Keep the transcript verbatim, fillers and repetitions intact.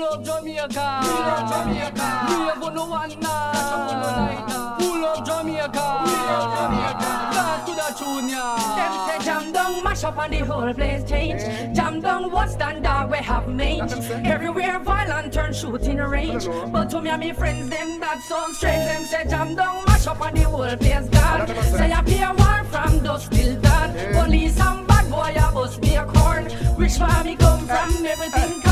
love Jamaica. We love Jamaica. We have no one night. Who love Jamaica? We love Jamaica. Dance to the tune, yeah. Them say jam down, mash up and the whole place change. Jam down, what standard we have made. Everywhere violent turn shooting range. But to me and me friends, them that sound strange. Them say jam down, mash up and the whole place gone. Say I play a war from dusk till dawn. Police and bad boy, I bust be a corn. Which farm me come from, everything